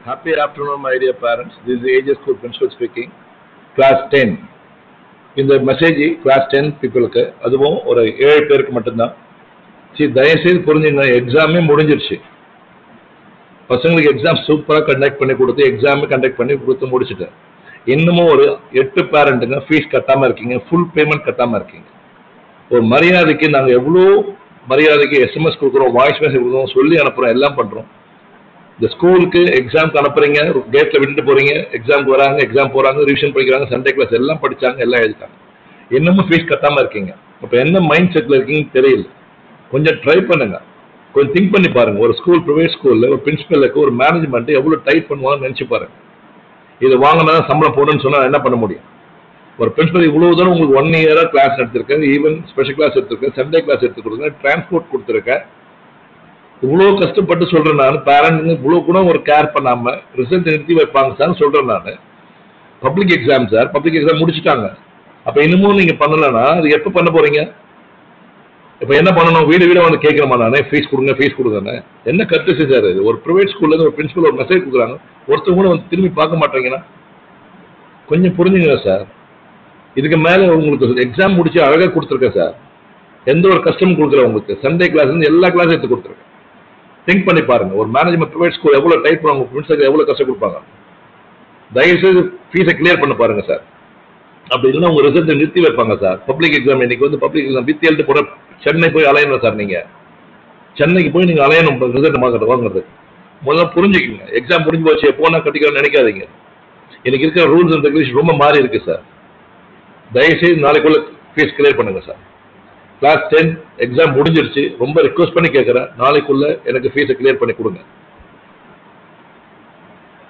Happy afternoon, my dear parents. This is AJ School Principal speaking. Class 10. இந்த message class 10 பீப்புளுக்கு, அதுவும் ஒரு 7 பேருக்கு மட்டும்தான். சரி, தயவுசெய்து புரிஞ்சுங்க, எக்ஸாமே முடிஞ்சிருச்சு. பசங்களுக்கு எக்ஸாம் சூப்பராக கண்டக்ட் பண்ணி கொடுத்து எக்ஸாமே கண்டக்ட் பண்ணி கொடுத்து முடிச்சுட்டேன். இன்னமும் ஒரு 8 பேரண்ட்டுங்க ஃபீஸ் கட்டாமல் இருக்கீங்க, ஃபுல் பேமெண்ட் கட்டாமல் இருக்கீங்க. ஒரு மரியாதைக்கு நாங்கள் எவ்வளோ மரியாதைக்கு எஸ்எம்எஸ் கொடுக்குறோம், வாய்ஸ் மெசேஜ் கொடுக்குறோம், சொல்லி அனுப்புகிறோம், எல்லாம் பண்ணுறோம். இந்த ஸ்கூலுக்கு எக்ஸாம்க்கு அனுப்புறீங்க, கேட்டில் விட்டுட்டு போகிறீங்க, எக்ஸாம்க்கு வராங்க, எக்ஸாம் போகிறாங்க, ரிவிஷன் படிக்கிறாங்க, சண்டே கிளாஸ் எல்லாம் படித்தாங்க, எல்லாம் எழுதிட்டாங்க. இன்னமும் ஃபீஸ் கட்டாமல் இருக்கீங்க. அப்போ என்ன மைண்ட் செட்டில் இருக்கீங்கன்னு தெரியல. கொஞ்சம் ட்ரை பண்ணுங்க, கொஞ்சம் திங்க் பண்ணி பாருங்க. ஒரு ஸ்கூல், ப்ரைவேட் ஸ்கூலில் ஒரு பிரின்சிபலுக்கு ஒரு மேனேஜ்மெண்ட் எவ்வளோ டைட் பண்ணுவாங்கன்னு நினச்சி பாருங்க. இது வாங்கினா சம்பளம் போடணும்னு சொன்னால் என்ன பண்ண முடியும்? ஒரு பிரின்சிபல் இவ்வளோ தூரம் உங்களுக்கு 1 இயராக கிளாஸ் எடுத்திருக்கேன், ஈவன் ஸ்பெஷல் கிளாஸ் எடுத்திருக்கேன், சண்டே கிளாஸ் எடுத்து கொடுத்துருக்கேன், டிரான்ஸ்போர்ட் கொடுத்துருக்கேன். இவ்வளோ கஷ்டப்பட்டு சொல்கிறேன் நான். பேரண்ட்ஸுங்க இவ்வளோ கூட ஒரு கேர் பண்ணாமல் ரிசல்ட் நிறுத்தி வைப்பாங்க சார் சொல்கிறேன் நான். Public exam sir, public exam முடிச்சுட்டாங்க. அப்போ இன்னமும் நீங்கள் பண்ணலைன்னா அது எப்போ பண்ண போகிறீங்க? இப்போ என்ன பண்ணணும்? வீடு வந்து கேட்குறமா நானே, ஃபீஸ் கொடுங்க ஃபீஸ் கொடுங்கன்னு. என்ன கருத்து சார் இது? ஒரு ப்ரைவேட் ஸ்கூல்லேருந்து ஒரு பிரின்சிபல் ஒரு மெசேஜ் கொடுக்குறாங்க, ஒருத்தர் கூட வந்து திரும்பி பார்க்க மாட்டேங்கன்னா கொஞ்சம் புரிஞ்சுங்க சார். இதுக்கு மேலே உங்களுக்கு எக்ஸாம் முடிச்சு அழகாக கொடுத்துருக்கேன் சார், எந்த ஒரு கஷ்டமும் கொடுக்கல உங்களுக்கு. சண்டே கிளாஸ்லேருந்து எல்லா கிளாஸும் எடுத்து கொடுத்துருக்கேன். திங்க் பண்ணி பாருங்க, ஒரு மேனேஜ்மெண்ட் ப்ரைவேட் ஸ்கூல் எவ்வளோ டைப் பண்ணுவாங்க, பிரின்சிபலுக்கு எவ்வளோ கஷ்டம் கொடுப்பாங்க. தயவுசெய்து ஃபீஸை கிளியர் பண்ண பாருங்க சார். அப்படி இல்லைன்னா உங்கள் ரிசல்ட்டை நிறுத்தி வைப்பாங்க சார். பப்ளிக் எக்ஸாம் இன்னைக்கு வந்து பப்ளிக் எக்ஸாம் வித்தி எழுத்து போகிற சென்னை போய் அலையணும் சார். நீங்கள் சென்னைக்கு போய் நீங்கள் அலையணும் ரிசல்ட் வாங்குறது. முதல்ல புரிஞ்சுக்கிங்க, எக்ஸாம் முடிஞ்சு போச்சு போனால் கட்டிக்கணும்னு நினைக்காதீங்க. இன்னைக்கு இருக்கிற ரூல்ஸ் அண்ட் ரெகுலேஷன் ரொம்ப மாறி இருக்கு சார். தயவுசெய்து நாளைக்குள்ள ஃபீஸ் கிளியர் பண்ணுங்க சார். கிளாஸ் 10 எக்ஸாம் முடிஞ்சிருச்சு, ரொம்ப ரிக்வஸ்ட் பண்ணி கேட்குறேன், நாளைக்குள்ள எனக்கு ஃபீஸை கிளியர் பண்ணி கொடுங்க.